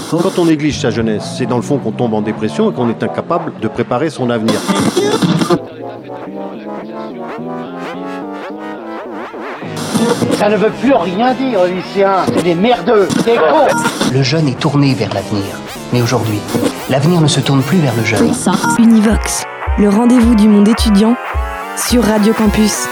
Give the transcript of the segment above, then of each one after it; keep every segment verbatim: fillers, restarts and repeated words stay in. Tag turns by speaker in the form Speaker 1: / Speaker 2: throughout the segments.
Speaker 1: Quand on néglige sa jeunesse, c'est dans le fond qu'on tombe en dépression et qu'on est incapable de préparer son avenir.
Speaker 2: Ça ne veut plus rien dire, lycéens. C'est des merdeux, des cons.
Speaker 3: Le jeune est tourné vers l'avenir. Mais aujourd'hui, l'avenir ne se tourne plus vers le jeune.
Speaker 4: Univox, le rendez-vous du monde étudiant sur Radio Campus.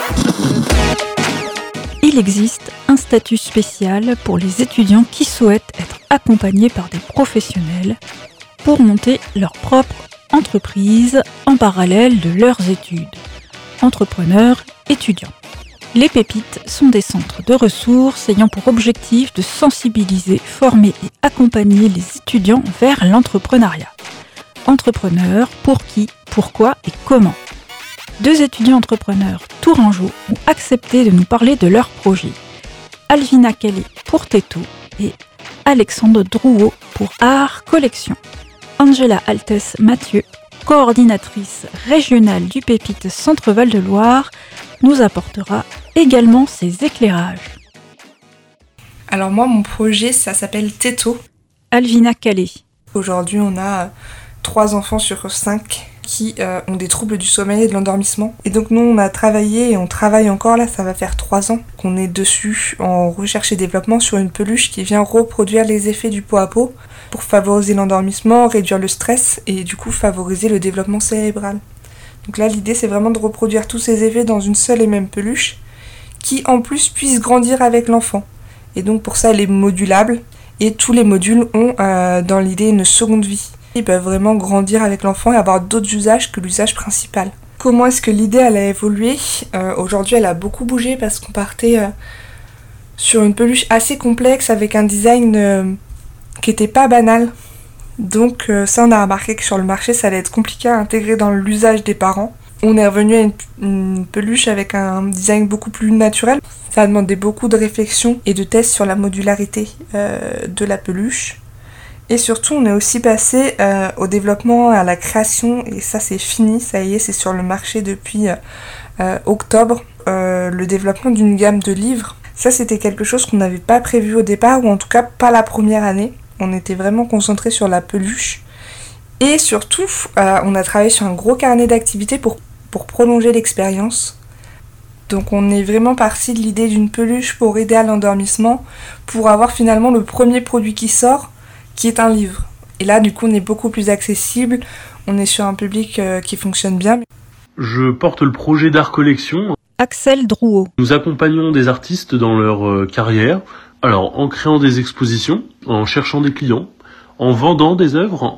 Speaker 5: Il existe un statut spécial pour les étudiants qui souhaitent être accompagnés par des professionnels pour monter leur propre entreprise en parallèle de leurs études. Entrepreneurs, étudiants. Les Pépites sont des centres de ressources ayant pour objectif de sensibiliser, former et accompagner les étudiants vers l'entrepreneuriat. Entrepreneurs, pour qui, pourquoi et comment. Deux étudiants entrepreneurs tourangeaux ont accepté de nous parler de leur projet. Alvina Calais pour Teto et Alexandre Drouot pour Art Collection. Angela Altès Mathieu, coordinatrice régionale du Pépite Centre Val-de-Loire, nous apportera également ses éclairages.
Speaker 6: Alors moi, mon projet, ça s'appelle Teto.
Speaker 5: Alvina Calais.
Speaker 6: Aujourd'hui, on a trois enfants sur cinq qui euh, ont des troubles du sommeil et de l'endormissement. Et donc nous, on a travaillé et on travaille encore, là, ça va faire trois ans qu'on est dessus en recherche et développement sur une peluche qui vient reproduire les effets du pot à pot pour favoriser l'endormissement, réduire le stress et du coup favoriser le développement cérébral. Donc là, l'idée, c'est vraiment de reproduire tous ces effets dans une seule et même peluche qui, en plus, puisse grandir avec l'enfant. Et donc, pour ça, elle est modulable et tous les modules ont, euh, dans l'idée, une seconde vie. Ils peuvent vraiment grandir avec l'enfant et avoir d'autres usages que l'usage principal. Comment est-ce que l'idée, elle a évolué ? euh, Aujourd'hui, elle a beaucoup bougé parce qu'on partait euh, sur une peluche assez complexe avec un design euh, qui n'était pas banal. Donc euh, ça, on a remarqué que sur le marché, ça allait être compliqué à intégrer dans l'usage des parents. On est revenu à une, une peluche avec un design beaucoup plus naturel. Ça a demandé beaucoup de réflexion et de tests sur la modularité euh, de la peluche. Et surtout, on est aussi passé euh, au développement, à la création, et ça c'est fini, ça y est, c'est sur le marché depuis euh, octobre, euh, le développement d'une gamme de livres. Ça, c'était quelque chose qu'on n'avait pas prévu au départ, ou en tout cas pas la première année. On était vraiment concentré sur la peluche. Et surtout, euh, on a travaillé sur un gros carnet d'activités pour, pour prolonger l'expérience. Donc on est vraiment parti de l'idée d'une peluche pour aider à l'endormissement, pour avoir finalement le premier produit qui sort, qui est un livre. Et là, du coup, on est beaucoup plus accessible, on est sur un public euh, qui fonctionne bien.
Speaker 7: Je porte le projet d'Art Collection.
Speaker 5: Axel Drouot.
Speaker 7: Nous accompagnons des artistes dans leur euh, carrière. Alors, en créant des expositions, en cherchant des clients, en vendant des œuvres, en,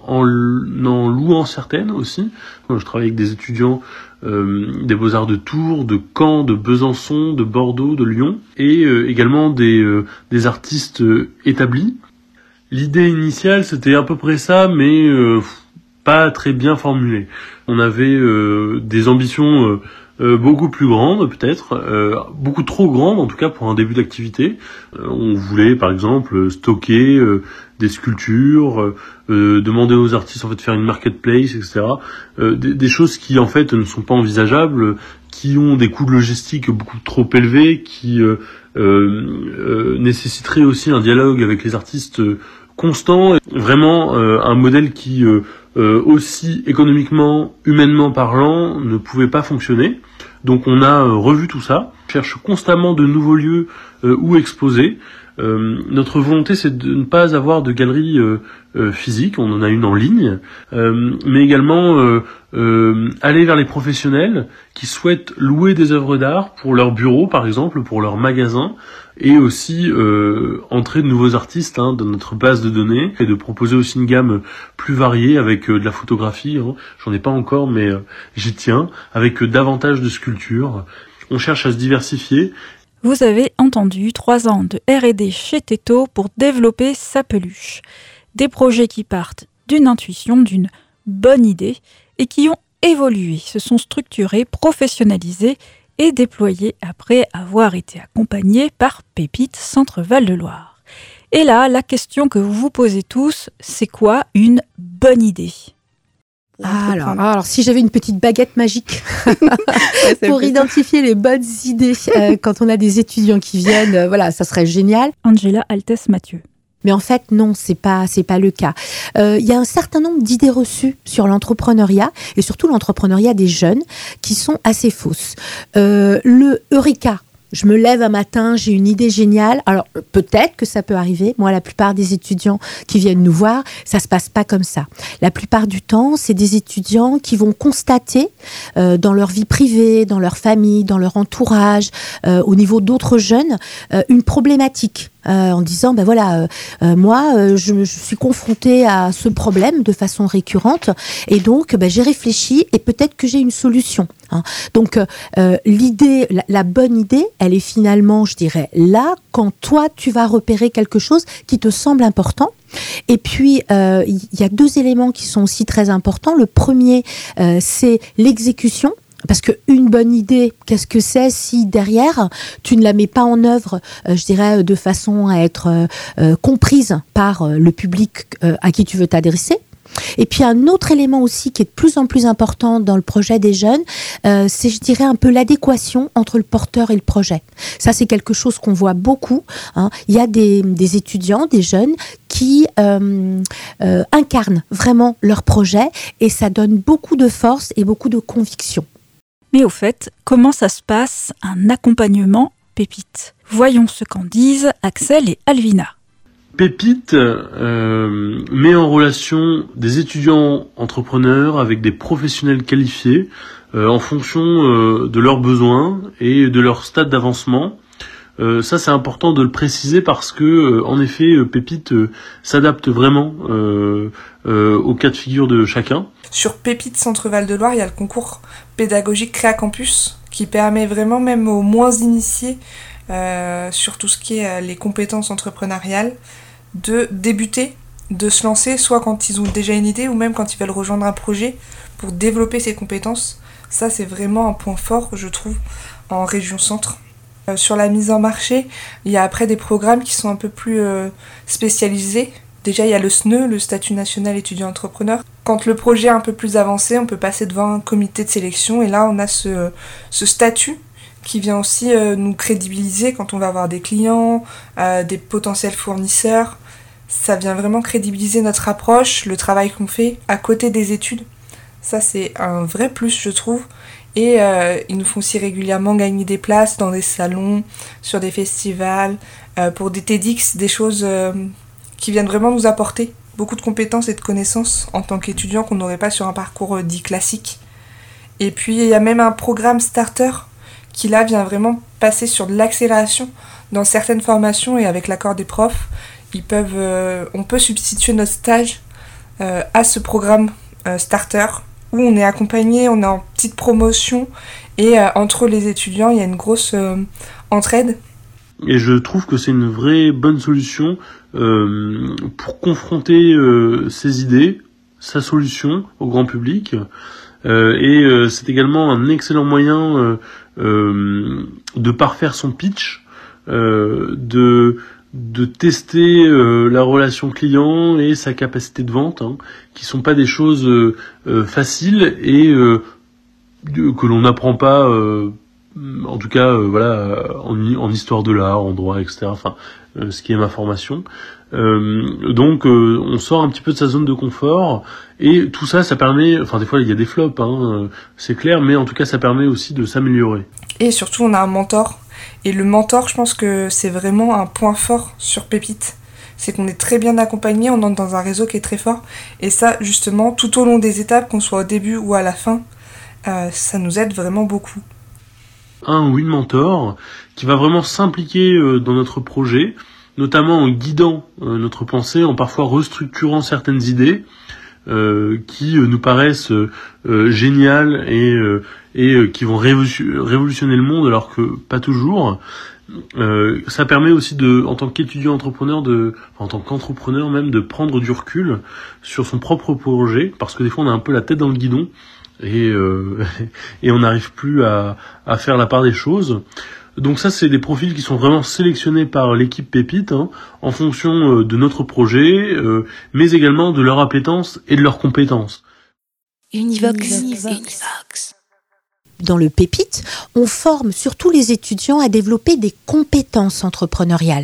Speaker 7: en louant certaines aussi. Je travaille avec des étudiants euh, des Beaux-Arts de Tours, de Caen, de Besançon, de Bordeaux, de Lyon, et euh, également des, euh, des artistes euh, établis. L'idée initiale, c'était à peu près ça, mais euh, pas très bien formulée. On avait euh, des ambitions euh, Euh, beaucoup plus grande peut-être, euh, beaucoup trop grande en tout cas pour un début d'activité. Euh, on voulait par exemple stocker euh, des sculptures, euh, demander aux artistes en fait de faire une marketplace, et cetera. Euh, des, des choses qui en fait ne sont pas envisageables, qui ont des coûts de logistique beaucoup trop élevés, qui euh, euh, euh, nécessiteraient aussi un dialogue avec les artistes euh, constant, vraiment euh, un modèle qui euh, euh, aussi économiquement, humainement parlant, ne pouvait pas fonctionner. Donc on a euh, revu tout ça, on cherche constamment de nouveaux lieux euh, où exposer. Euh, notre volonté, c'est de ne pas avoir de galerie euh, euh, physique, on en a une en ligne, euh, mais également euh, euh, aller vers les professionnels qui souhaitent louer des œuvres d'art pour leur bureau, par exemple, pour leur magasin, et aussi euh, entrer de nouveaux artistes hein, dans notre base de données, et de proposer aussi une gamme plus variée avec euh, de la photographie, hein. J'en ai pas encore, mais euh, j'y tiens, avec euh, davantage de sculptures. On cherche à se diversifier.
Speaker 5: Vous avez entendu trois ans de R et D chez Teto pour développer sa peluche. Des projets qui partent d'une intuition, d'une bonne idée et qui ont évolué, se sont structurés, professionnalisés et déployés après avoir été accompagnés par Pépite Centre Val-de-Loire. Et là, la question que vous vous posez tous, c'est quoi une bonne idée ?
Speaker 8: Ah, alors, alors, si j'avais une petite baguette magique pour identifier les bonnes idées euh, quand on a des étudiants qui viennent, euh, voilà, ça serait génial.
Speaker 5: Angela Altès Mathieu.
Speaker 8: Mais en fait, non, c'est pas, c'est pas le cas. Euh, il y a un certain nombre d'idées reçues sur l'entrepreneuriat et surtout l'entrepreneuriat des jeunes qui sont assez fausses. Euh, le Eureka. Je me lève un matin, j'ai une idée géniale. Alors, peut-être que ça peut arriver. Moi, la plupart des étudiants qui viennent nous voir, ça se passe pas comme ça. La plupart du temps, c'est des étudiants qui vont constater euh, dans leur vie privée, dans leur famille, dans leur entourage, euh, au niveau d'autres jeunes, euh, une problématique. Euh, en disant, ben voilà, euh, euh, moi, euh, je, je suis confrontée à ce problème de façon récurrente, et donc, ben, j'ai réfléchi, et peut-être que j'ai une solution. Hein. Donc, euh, l'idée, la, la bonne idée, elle est finalement, je dirais, là, quand toi, tu vas repérer quelque chose qui te semble important. Et puis, euh, il y a deux éléments qui sont aussi très importants. Le premier, euh, c'est l'exécution. Parce qu'une bonne idée, qu'est-ce que c'est si derrière, tu ne la mets pas en œuvre, euh, je dirais, de façon à être euh, euh, comprise par euh, le public euh, à qui tu veux t'adresser. Et puis un autre élément aussi qui est de plus en plus important dans le projet des jeunes, euh, c'est, je dirais, un peu l'adéquation entre le porteur et le projet. Ça, c'est quelque chose qu'on voit beaucoup. Hein. Il y a des, des étudiants, des jeunes qui euh, euh, incarnent vraiment leur projet et ça donne beaucoup de force et beaucoup de conviction.
Speaker 5: Mais au fait, comment ça se passe un accompagnement Pépite ? Voyons ce qu'en disent Axel et Alvina.
Speaker 7: Pépite euh, met en relation des étudiants entrepreneurs avec des professionnels qualifiés euh, en fonction euh, de leurs besoins et de leur stade d'avancement. Euh, ça, c'est important de le préciser parce que, euh, en effet, Pépite euh, s'adapte vraiment euh, euh, au cas de figure de chacun.
Speaker 6: Sur Pépite Centre-Val de Loire, il y a le concours pédagogique Créa Campus qui permet vraiment même aux moins initiés euh, sur tout ce qui est euh, les compétences entrepreneuriales de débuter, de se lancer, soit quand ils ont déjà une idée ou même quand ils veulent rejoindre un projet pour développer ces compétences. Ça, c'est vraiment un point fort, je trouve, en région centre. Euh, sur la mise en marché, il y a après des programmes qui sont un peu plus euh, spécialisés. Déjà, il y a le S N E, le statut national étudiant entrepreneur. Quand le projet est un peu plus avancé, on peut passer devant un comité de sélection et là, on a ce, ce statut qui vient aussi euh, nous crédibiliser quand on va avoir des clients, euh, des potentiels fournisseurs. Ça vient vraiment crédibiliser notre approche, le travail qu'on fait à côté des études. Ça, c'est un vrai plus, je trouve. Et euh, ils nous font aussi régulièrement gagner des places dans des salons, sur des festivals, euh, pour des TEDx, des choses euh, qui viennent vraiment nous apporter beaucoup de compétences et de connaissances en tant qu'étudiant qu'on n'aurait pas sur un parcours euh, dit classique. Et puis il y a même un programme starter qui là vient vraiment passer sur de l'accélération dans certaines formations et avec l'accord des profs, ils peuvent, euh, on peut substituer notre stage euh, à ce programme euh, starter où on est accompagné, on est en petite promotion et euh, entre les étudiants, il y a une grosse euh, entraide.
Speaker 7: Et je trouve que c'est une vraie bonne solution euh, pour confronter euh, ses idées, sa solution au grand public. Euh, et euh, c'est également un excellent moyen euh, euh, de parfaire son pitch, euh, de de tester euh, la relation client et sa capacité de vente, hein, qui sont pas des choses euh, euh, faciles et euh, que l'on n'apprend pas, euh, en tout cas, euh, voilà, en, en histoire de l'art, en droit, et cetera. Enfin, euh, ce qui est ma formation. Euh, donc, euh, on sort un petit peu de sa zone de confort et tout ça, ça permet. Enfin, des fois, il y a des flops, hein, c'est clair, mais en tout cas, ça permet aussi de s'améliorer.
Speaker 6: Et surtout, on a un mentor. Et le mentor, je pense que c'est vraiment un point fort sur Pépite. C'est qu'on est très bien accompagné, on entre dans un réseau qui est très fort. Et ça, justement, tout au long des étapes, qu'on soit au début ou à la fin, euh, ça nous aide vraiment beaucoup.
Speaker 7: Un ou une mentor qui va vraiment s'impliquer euh, dans notre projet, notamment en guidant euh, notre pensée, en parfois restructurant certaines idées euh, qui euh, nous paraissent euh, géniales et... Euh, et euh, qui vont révolutionner le monde alors que pas toujours. Euh, ça permet aussi de, en tant qu'étudiant entrepreneur, de, enfin, en tant qu'entrepreneur même, de prendre du recul sur son propre projet, parce que des fois on a un peu la tête dans le guidon et euh, et on n'arrive plus à à faire la part des choses. Donc ça, c'est des profils qui sont vraiment sélectionnés par l'équipe Pépite, hein, en fonction de notre projet, euh, mais également de leur appétence et de leurs compétences.
Speaker 4: Univox. Univox.
Speaker 8: Dans le Pépite, on forme surtout les étudiants à développer des compétences entrepreneuriales.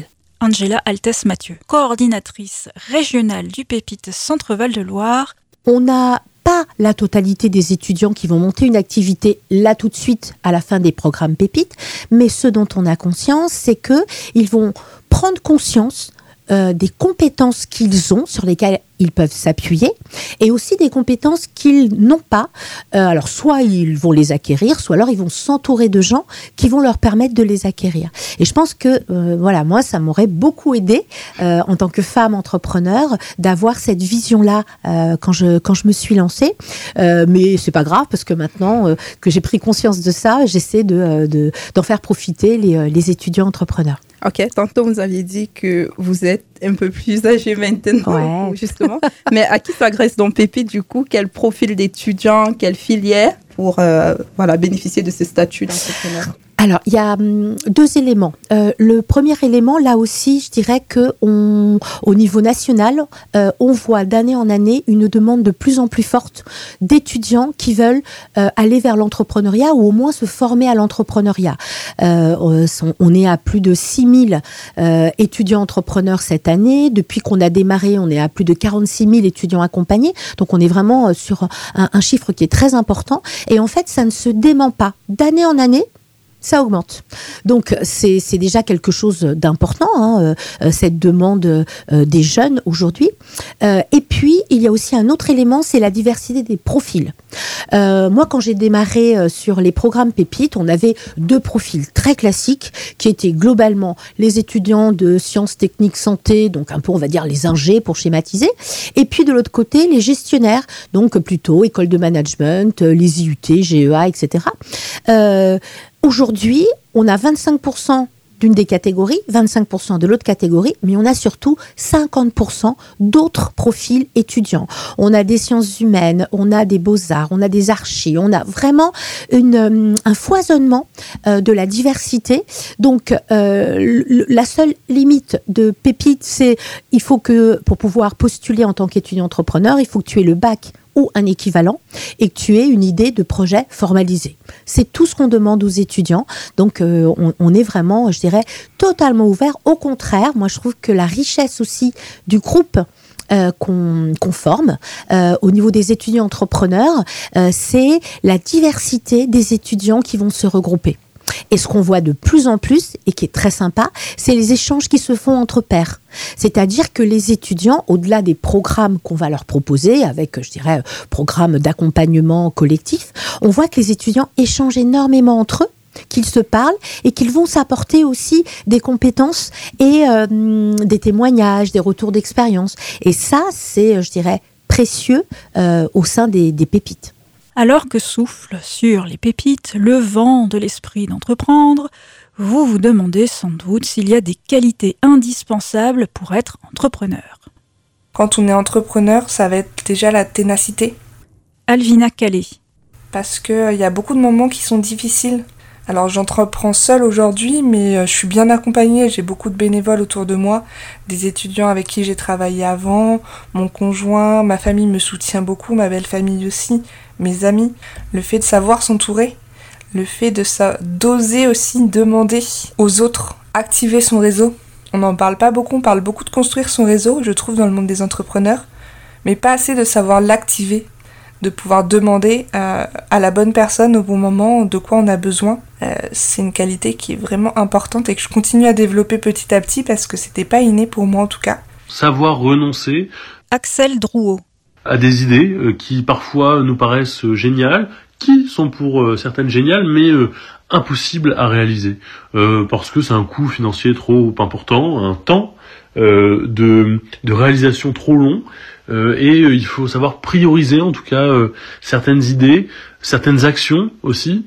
Speaker 5: Angela Altès-Mathieu, coordinatrice régionale du Pépite Centre Val de Loire.
Speaker 8: On n'a pas la totalité des étudiants qui vont monter une activité là tout de suite à la fin des programmes Pépites, mais ce dont on a conscience, c'est qu'ils vont prendre conscience euh, des compétences qu'ils ont, sur lesquelles ils peuvent s'appuyer, et aussi des compétences qu'ils n'ont pas. Euh, alors, soit ils vont les acquérir, soit alors ils vont s'entourer de gens qui vont leur permettre de les acquérir. Et je pense que, euh, voilà, moi, ça m'aurait beaucoup aidé, euh, en tant que femme entrepreneur, d'avoir cette vision-là euh, quand je quand je me suis lancée. Euh, mais c'est pas grave, parce que maintenant euh, que j'ai pris conscience de ça, j'essaie de, de d'en faire profiter les, les étudiants entrepreneurs.
Speaker 9: Ok, tantôt vous aviez dit que vous êtes un peu plus âgé maintenant, ouais. Justement. Mais à qui s'adresse donc Pépite, du coup? Quel profil d'étudiant, quelle filière pour euh, voilà, bénéficier de ce statut d'entrepreneur?
Speaker 8: Alors, il y a hum, deux éléments. Euh, le premier élément, là aussi, je dirais qu'au niveau national, euh, on voit d'année en année une demande de plus en plus forte d'étudiants qui veulent euh, aller vers l'entrepreneuriat ou au moins se former à l'entrepreneuriat. Euh, on est à plus de six mille euh, étudiants entrepreneurs cette année. Depuis qu'on a démarré, on est à plus de quarante-six mille étudiants accompagnés. Donc, on est vraiment sur un, un chiffre qui est très important. Et en fait, ça ne se dément pas. D'année en année, ça augmente. Donc, c'est, c'est déjà quelque chose d'important, hein, euh, cette demande euh, des jeunes aujourd'hui. Euh, et puis, il y a aussi un autre élément, c'est la diversité des profils. Euh, moi, quand j'ai démarré euh, sur les programmes Pépites, on avait deux profils très classiques qui étaient globalement les étudiants de sciences techniques santé, donc un peu, on va dire, les ingés pour schématiser. Et puis, de l'autre côté, les gestionnaires, donc plutôt école de management, les I U T, G E A, et cetera. Euh, Aujourd'hui, on a vingt-cinq pour cent d'une des catégories, vingt-cinq pour cent de l'autre catégorie, mais on a surtout cinquante pour cent d'autres profils étudiants. On a des sciences humaines, on a des beaux-arts, on a des archis, on a vraiment une, un foisonnement euh, de la diversité. Donc, euh, la seule limite de Pépite, c'est il faut que, pour pouvoir postuler en tant qu'étudiant entrepreneur, il faut que tu aies le bac ou un équivalent, et que tu aies une idée de projet formalisé. C'est tout ce qu'on demande aux étudiants. Donc, euh, on, on est vraiment, je dirais, totalement ouvert. Au contraire, moi, je trouve que la richesse aussi du groupe euh, qu'on, qu'on forme euh, au niveau des étudiants entrepreneurs, euh, c'est la diversité des étudiants qui vont se regrouper. Et ce qu'on voit de plus en plus, et qui est très sympa, c'est les échanges qui se font entre pairs. C'est-à-dire que les étudiants, au-delà des programmes qu'on va leur proposer, avec, je dirais, programmes d'accompagnement collectif, on voit que les étudiants échangent énormément entre eux, qu'ils se parlent et qu'ils vont s'apporter aussi des compétences et euh, des témoignages, des retours d'expérience. Et ça, c'est, je dirais, précieux euh, au sein des, des pépites.
Speaker 5: Alors que souffle sur les pépites le vent de l'esprit d'entreprendre, vous vous demandez sans doute s'il y a des qualités indispensables pour être entrepreneur.
Speaker 6: Quand on est entrepreneur, ça va être déjà la ténacité.
Speaker 5: Alvina Calais.
Speaker 6: Parce qu'il euh, y a beaucoup de moments qui sont difficiles. Alors j'entreprends seule aujourd'hui, mais euh, je suis bien accompagnée, j'ai beaucoup de bénévoles autour de moi, des étudiants avec qui j'ai travaillé avant, mon conjoint, ma famille me soutient beaucoup, ma belle famille aussi, mes amis. Le fait de savoir s'entourer, le fait de sa... d'oser aussi demander aux autres, activer son réseau. On n'en parle pas beaucoup, on parle beaucoup de construire son réseau, je trouve, dans le monde des entrepreneurs, mais pas assez de savoir l'activer, de pouvoir demander euh, à la bonne personne au bon moment de quoi on a besoin. Euh, c'est une qualité qui est vraiment importante et que je continue à développer petit à petit parce que c'était pas inné pour moi en tout cas.
Speaker 7: Savoir renoncer.
Speaker 5: Axel Drouot.
Speaker 7: À des idées euh, qui parfois nous paraissent euh, géniales, qui sont pour euh, certaines géniales, mais euh, impossibles à réaliser. Euh, parce que c'est un coût financier trop important, un temps euh, de, de réalisation trop long. Euh, et euh, il faut savoir prioriser en tout cas euh, certaines idées, certaines actions aussi.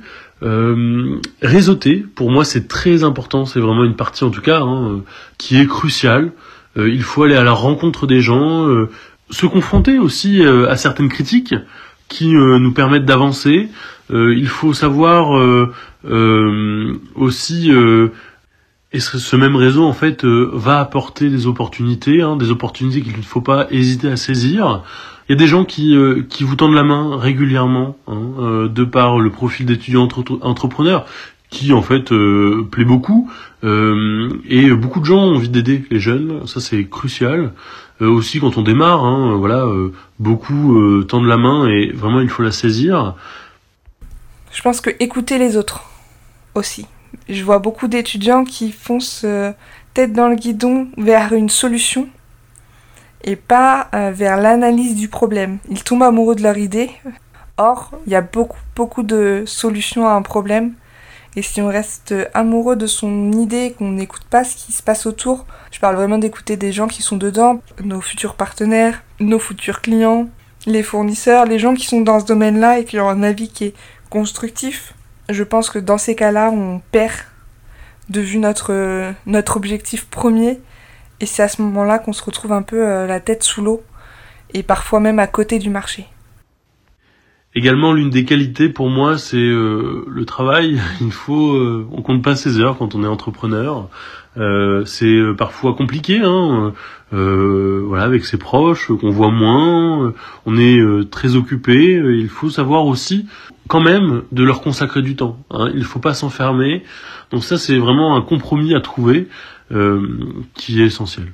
Speaker 7: Euh, réseauter, pour moi c'est très important, c'est vraiment une partie en tout cas hein, euh, qui est cruciale. Euh, il faut aller à la rencontre des gens, euh, se confronter aussi euh, à certaines critiques qui euh, nous permettent d'avancer. Euh, il faut savoir euh, euh, aussi... Euh, Et ce même réseau, en fait, euh, va apporter des opportunités, hein, des opportunités qu'il ne faut pas hésiter à saisir. Il y a des gens qui euh, qui vous tendent la main régulièrement, hein, euh, de par le profil d'étudiant entre- entrepreneur, qui en fait euh, plaît beaucoup, euh, et beaucoup de gens ont envie d'aider les jeunes, ça c'est crucial. Euh, aussi quand on démarre, hein, voilà, euh, beaucoup euh, tendent la main et vraiment il faut la saisir.
Speaker 6: Je pense que écouter les autres aussi. Je vois beaucoup d'étudiants qui foncent euh, tête dans le guidon vers une solution et pas euh, vers l'analyse du problème. Ils tombent amoureux de leur idée. Or, il y a beaucoup, beaucoup de solutions à un problème. Et si on reste amoureux de son idée, qu'on n'écoute pas ce qui se passe autour, je parle vraiment d'écouter des gens qui sont dedans, nos futurs partenaires, nos futurs clients, les fournisseurs, les gens qui sont dans ce domaine-là et qui ont un avis qui est constructif. Je pense que dans ces cas-là, on perd de vue notre, notre objectif premier. Et c'est à ce moment-là qu'on se retrouve un peu euh, la tête sous l'eau et parfois même à côté du marché.
Speaker 7: Également, l'une des qualités pour moi, c'est euh, le travail. Il faut, euh, on compte pas ses heures quand on est entrepreneur. Euh, c'est euh, parfois compliqué, hein. Euh, voilà, avec ses proches qu'on voit moins. Euh, on est euh, très occupé. Euh, il faut savoir aussi, quand même, de leur consacrer du temps. Hein. Il faut pas s'enfermer. Donc ça, c'est vraiment un compromis à trouver euh, qui est essentiel.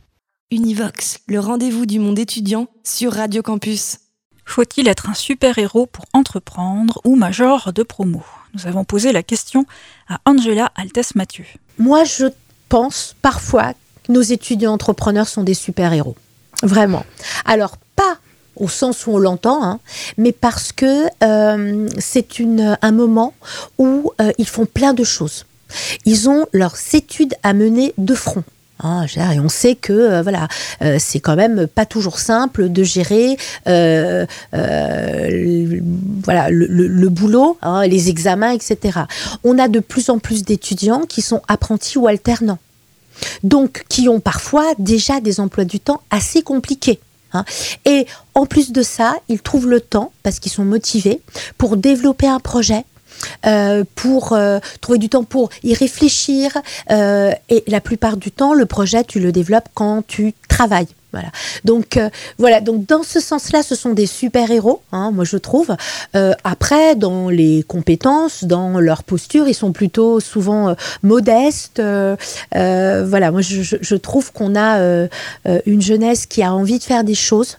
Speaker 4: Univox, le rendez-vous du monde étudiant sur Radio Campus.
Speaker 5: Faut-il être un super-héros pour entreprendre ou major de promo ? Nous avons posé la question à Angela Altès-Mathieu.
Speaker 8: Moi, je pense parfois que nos étudiants entrepreneurs sont des super-héros. Vraiment. Alors, pas au sens où on l'entend, hein, mais parce que euh, c'est une, un moment où euh, ils font plein de choses. Ils ont leurs études à mener de front. Ah, et on sait que euh, voilà, euh, c'est quand même pas toujours simple de gérer euh, euh, le, voilà, le, le, le boulot, hein, les examens, et cetera. On a de plus en plus d'étudiants qui sont apprentis ou alternants, donc qui ont parfois déjà des emplois du temps assez compliqués. Hein. Et en plus de ça, ils trouvent le temps, parce qu'ils sont motivés, pour développer un projet. Euh, pour euh, trouver du temps pour y réfléchir euh, et la plupart du temps le projet tu le développes quand tu travailles, voilà. Donc euh, voilà, donc dans ce sens-là ce sont des super-héros, hein, moi je trouve. Euh, après dans les compétences, dans leur posture, ils sont plutôt souvent euh, modestes, euh, euh, voilà, moi je, je trouve qu'on a euh, une jeunesse qui a envie de faire des choses.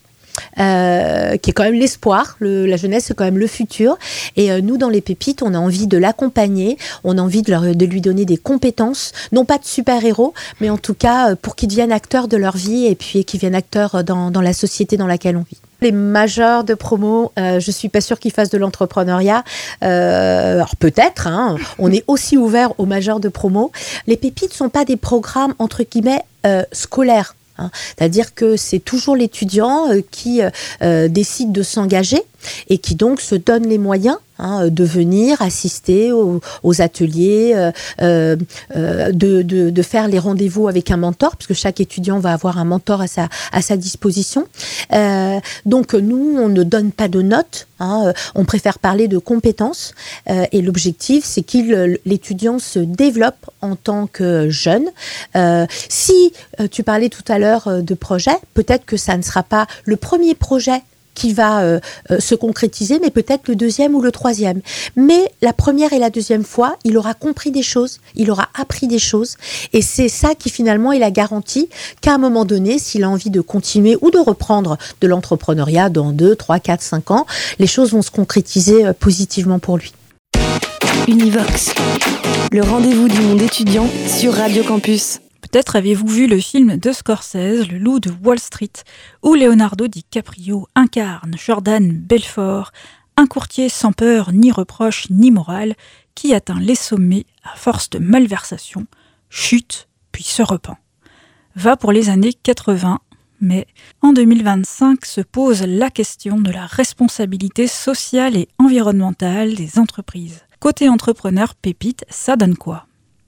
Speaker 8: Euh, qui est quand même l'espoir, le, la jeunesse c'est quand même le futur, et euh, nous dans les pépites on a envie de l'accompagner, on a envie de, leur, de lui donner des compétences, non pas de super-héros, mais en tout cas euh, pour qu'ils deviennent acteurs de leur vie et puis qu'ils deviennent acteurs dans, dans la société dans laquelle on vit. Les majors de promo, euh, je suis pas sûre qu'ils fassent de l'entrepreneuriat. Euh, alors peut-être, hein, on est aussi ouvert aux majors de promo. Les pépites sont pas des programmes entre guillemets euh, scolaires. Hein. C'est-à-dire que c'est toujours l'étudiant euh, qui euh, décide de s'engager et qui donc se donne les moyens hein, de venir assister aux, aux ateliers, euh, euh, de, de, de faire les rendez-vous avec un mentor, puisque chaque étudiant va avoir un mentor à sa, à sa disposition. Euh, donc nous, on ne donne pas de notes, hein, on préfère parler de compétences, euh, et l'objectif, c'est que l'étudiant se développe en tant que jeune. Euh, si euh, tu parlais tout à l'heure de projet, peut-être que ça ne sera pas le premier projet qui va euh, euh, se concrétiser, mais peut-être le deuxième ou le troisième. Mais la première et la deuxième fois, il aura compris des choses, il aura appris des choses, et c'est ça qui finalement est la garantie qu'à un moment donné, s'il a envie de continuer ou de reprendre de l'entrepreneuriat dans deux, trois, quatre, cinq ans, les choses vont se concrétiser euh, positivement pour lui.
Speaker 4: Univox, le rendez-vous du monde étudiant sur Radio Campus.
Speaker 5: Peut-être avez-vous vu le film de Scorsese, Le Loup de Wall Street, où Leonardo DiCaprio incarne Jordan Belfort, un courtier sans peur ni reproche ni morale, qui atteint les sommets à force de malversation, chute, puis se repent. Va pour les années quatre-vingts, mais en deux mille vingt-cinq se pose la question de la responsabilité sociale et environnementale des entreprises. Côté entrepreneur pépite, ça donne quoi ?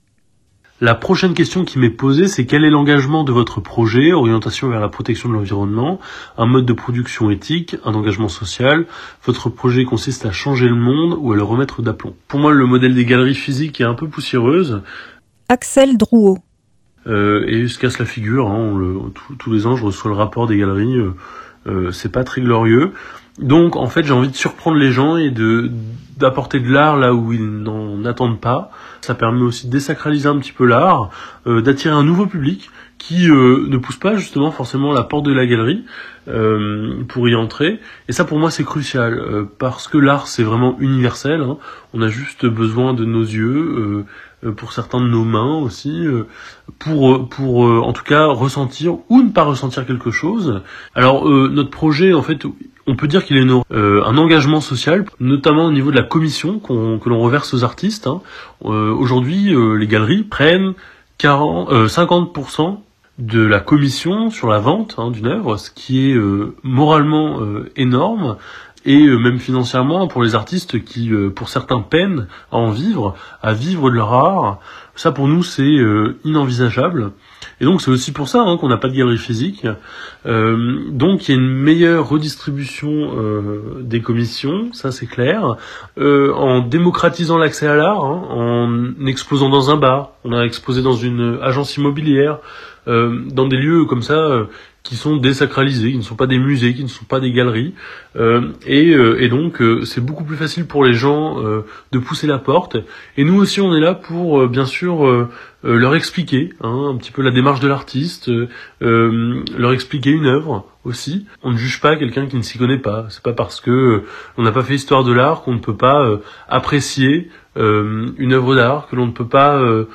Speaker 7: La prochaine question qui m'est posée, c'est quel est l'engagement de votre projet, orientation vers la protection de l'environnement, un mode de production éthique, un engagement social. Votre projet consiste à changer le monde ou à le remettre d'aplomb. Pour moi, le modèle des galeries physiques est un peu poussiéreuse.
Speaker 5: Axel Drouot.
Speaker 7: Euh, et il se casse la figure. Hein, on le, tous les ans, je reçois le rapport des galeries. Euh, euh, c'est pas très glorieux. Donc en fait j'ai envie de surprendre les gens et de d'apporter de l'art là où ils n'en attendent pas. Ça permet aussi de désacraliser un petit peu l'art, euh, d'attirer un nouveau public qui euh, ne pousse pas justement forcément la porte de la galerie euh, pour y entrer. Et ça pour moi c'est crucial, euh, parce que l'art c'est vraiment universel, hein. On a juste besoin de nos yeux, euh, pour certains de nos mains aussi, euh, pour, pour euh, en tout cas ressentir ou ne pas ressentir quelque chose. Alors euh, notre projet en fait, on peut dire qu'il est une, euh, un engagement social, notamment au niveau de la commission qu'on, que l'on reverse aux artistes, hein. Euh, aujourd'hui euh, les galeries prennent quarante, euh, cinquante pour cent de la commission sur la vente, hein, d'une œuvre, ce qui est euh, moralement euh, énorme, et euh, même financièrement pour les artistes qui, euh, pour certains, peinent à en vivre, à vivre de leur art. Ça pour nous c'est euh, inenvisageable. Et donc c'est aussi pour ça, hein, qu'on n'a pas de galerie physique. Euh, donc il y a une meilleure redistribution euh, des commissions, ça c'est clair, euh, en démocratisant l'accès à l'art, hein, en exposant dans un bar, on a exposé dans une agence immobilière, euh, dans des lieux comme ça euh, qui sont désacralisés, qui ne sont pas des musées, qui ne sont pas des galeries, euh, et, euh, et donc euh, c'est beaucoup plus facile pour les gens euh, de pousser la porte. Et nous aussi on est là pour euh, bien sûr euh, euh, leur expliquer, hein, un petit peu la démarche de l'artiste, euh, leur expliquer une œuvre aussi. On ne juge pas quelqu'un qui ne s'y connaît pas. C'est pas parce que euh, on n'a pas fait histoire de l'art qu'on ne peut pas euh, apprécier euh, une œuvre d'art, que l'on ne peut pas euh,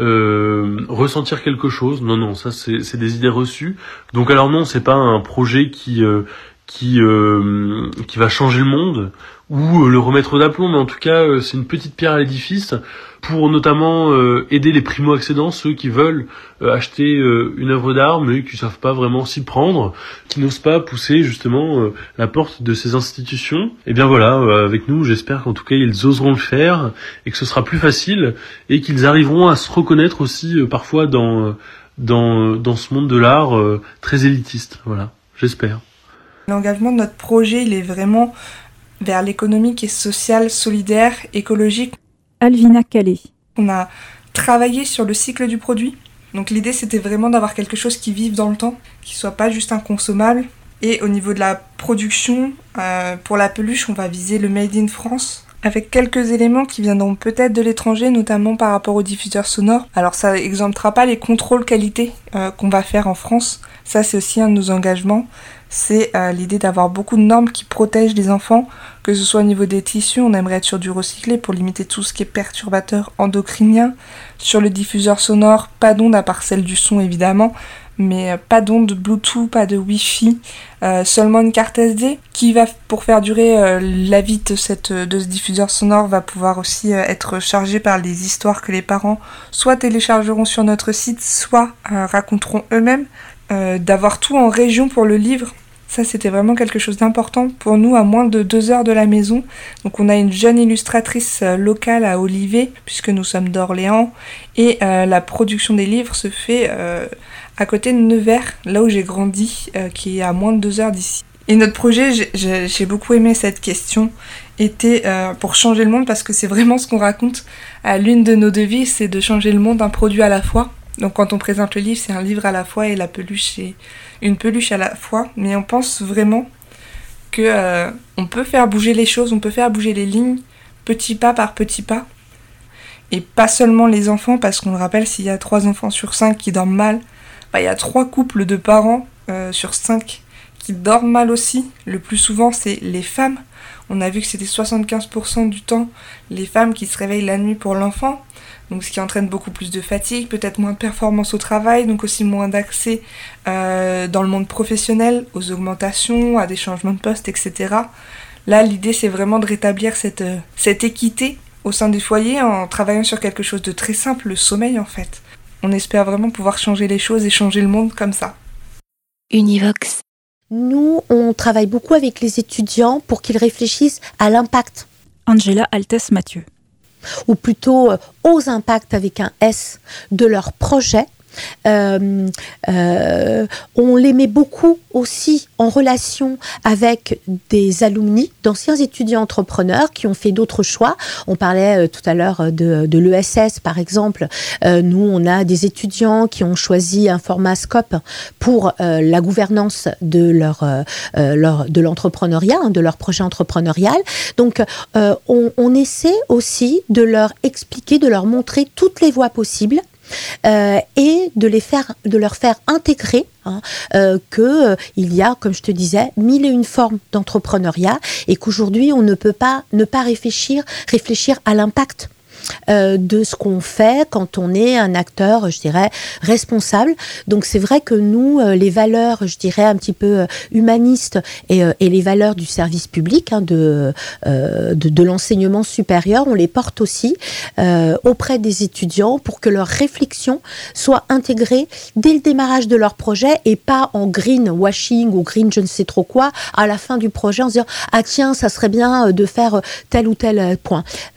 Speaker 7: Euh, ressentir quelque chose. Non, non, ça c'est, c'est des idées reçues. Donc alors non, c'est pas un projet qui euh, qui euh, qui va changer le monde ou euh, le remettre d'aplomb, mais en tout cas euh, c'est une petite pierre à l'édifice pour notamment euh, aider les primo-accédants, ceux qui veulent euh, acheter euh, une œuvre d'art mais qui savent pas vraiment s'y prendre, qui n'osent pas pousser justement euh, la porte de ces institutions. Et bien voilà, euh, avec nous j'espère qu'en tout cas ils oseront le faire et que ce sera plus facile et qu'ils arriveront à se reconnaître aussi euh, parfois dans dans dans ce monde de l'art euh, très élitiste. Voilà, j'espère.
Speaker 6: L'engagement de notre projet, il est vraiment vers l'économique et sociale, solidaire, écologique.
Speaker 5: Alvina Calais.
Speaker 6: On a travaillé sur le cycle du produit. Donc l'idée, c'était vraiment d'avoir quelque chose qui vive dans le temps, qui soit pas juste inconsommable. Et au niveau de la production, euh, pour la peluche, on va viser le Made in France, avec quelques éléments qui viendront peut-être de l'étranger, notamment par rapport aux diffuseurs sonores. Alors ça exemptera pas les contrôles qualité euh, qu'on va faire en France. Ça, c'est aussi un de nos engagements. C'est euh, l'idée d'avoir beaucoup de normes qui protègent les enfants, que ce soit au niveau des tissus, on aimerait être sur du recyclé pour limiter tout ce qui est perturbateur endocrinien. Sur le diffuseur sonore, pas d'onde à part celle du son évidemment, mais euh, pas d'onde Bluetooth, pas de Wi-Fi, euh, seulement une carte S D qui va, pour faire durer euh, la vie de, cette, de ce diffuseur sonore, va pouvoir aussi euh, être chargée par les histoires que les parents soit téléchargeront sur notre site, soit euh, raconteront eux-mêmes. Euh, d'avoir tout en région pour le livre, ça c'était vraiment quelque chose d'important pour nous, à moins de deux heures de la maison. Donc on a une jeune illustratrice euh, locale à Olivet, puisque nous sommes d'Orléans, et euh, la production des livres se fait euh, à côté de Nevers, là où j'ai grandi, euh, qui est à moins de deux heures d'ici. Et notre projet, j'ai, j'ai, j'ai beaucoup aimé cette question, était euh, pour changer le monde, parce que c'est vraiment ce qu'on raconte à l'une de nos devises, c'est de changer le monde d'un produit à la fois. Donc quand on présente le livre, c'est un livre à la fois et la peluche, c'est une peluche à la fois. Mais on pense vraiment que euh, on peut faire bouger les choses, on peut faire bouger les lignes, petit pas par petit pas. Et pas seulement les enfants, parce qu'on le rappelle, s'il y a trois enfants sur cinq qui dorment mal, bah, il y a trois couples de parents euh, sur cinq qui dorment mal aussi. Le plus souvent, c'est les femmes. On a vu que c'était soixante-quinze pour cent du temps les femmes qui se réveillent la nuit pour l'enfant. Donc ce qui entraîne beaucoup plus de fatigue, peut-être moins de performance au travail, donc aussi moins d'accès euh, dans le monde professionnel, aux augmentations, à des changements de poste, et cetera. Là, l'idée, c'est vraiment de rétablir cette, euh, cette équité au sein des foyers en travaillant sur quelque chose de très simple, le sommeil en fait. On espère vraiment pouvoir changer les choses et changer le monde comme ça.
Speaker 4: Univox.
Speaker 8: Nous, on travaille beaucoup avec les étudiants pour qu'ils réfléchissent à l'impact.
Speaker 5: Angela Altès Mathieu.
Speaker 8: Ou plutôt aux impacts avec un S de leur projet. Euh, euh, on les met beaucoup aussi en relation avec des alumni, d'anciens étudiants entrepreneurs qui ont fait d'autres choix. On parlait euh, tout à l'heure de, de l'E S S, par exemple. Euh, nous, on a des étudiants qui ont choisi un format Scope pour euh, la gouvernance de leur, euh, leur de l'entrepreneuriat, hein, de leur projet entrepreneurial. Donc, euh, on, on essaie aussi de leur expliquer, de leur montrer toutes les voies possibles. Euh, et de les faire, de leur faire intégrer hein, euh, que euh, il y a, comme je te disais, mille et une formes d'entrepreneuriat et qu'aujourd'hui on ne peut pas ne pas réfléchir, réfléchir à l'impact Euh, de ce qu'on fait quand on est un acteur, je dirais, responsable. Donc c'est vrai que nous, euh, les valeurs, je dirais, un petit peu euh, humanistes et, euh, et les valeurs du service public, hein, de, euh, de, de l'enseignement supérieur, on les porte aussi euh, auprès des étudiants pour que leur réflexion soit intégrée dès le démarrage de leur projet et pas en greenwashing ou green je ne sais trop quoi à la fin du projet en se disant « Ah tiens, ça serait bien de faire tel ou tel point euh, ».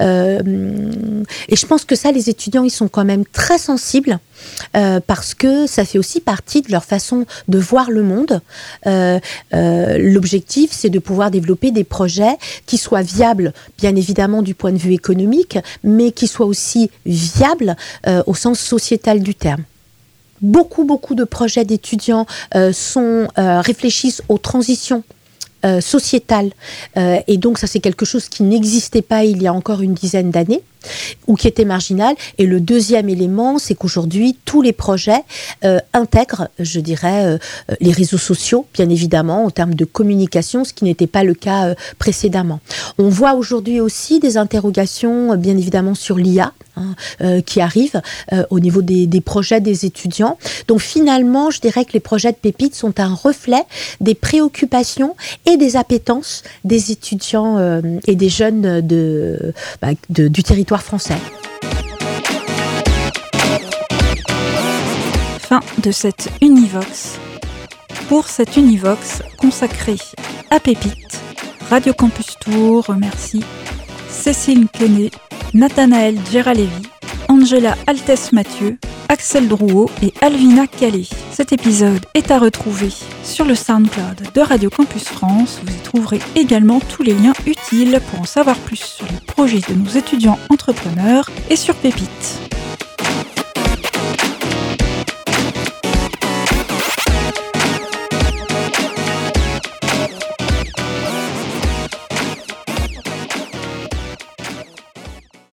Speaker 8: Et je pense que ça, les étudiants, ils sont quand même très sensibles euh, parce que ça fait aussi partie de leur façon de voir le monde. Euh, euh, l'objectif, c'est de pouvoir développer des projets qui soient viables, bien évidemment, du point de vue économique, mais qui soient aussi viables euh, au sens sociétal du terme. Beaucoup, beaucoup de projets d'étudiants euh, sont, euh, réfléchissent aux transitions euh, sociétales. Euh, et donc, ça, c'est quelque chose qui n'existait pas il y a encore une dizaine d'années, ou qui était marginal. Et le deuxième élément, c'est qu'aujourd'hui, tous les projets euh, intègrent, je dirais, euh, les réseaux sociaux, bien évidemment, en termes de communication, ce qui n'était pas le cas euh, précédemment. On voit aujourd'hui aussi des interrogations, euh, bien évidemment, sur l'I A, hein, euh, qui arrivent euh, au niveau des, des projets des étudiants. Donc finalement, je dirais que les projets de Pépites sont un reflet des préoccupations et des appétences des étudiants euh, et des jeunes de, bah, de, du territoire français.
Speaker 5: Fin de cette Univox. Pour cette Univox consacrée à Pépites, Radio Campus Tours remercie Cécile Quenet, Nathanaël Geralevi, Angela Altès-Mathieu, Axel Drouot et Alvina Calais. Cet épisode est à retrouver sur le SoundCloud de Radio Campus France. Vous y trouverez également tous les liens utiles pour en savoir plus sur les projets de nos étudiants entrepreneurs et sur Pépites.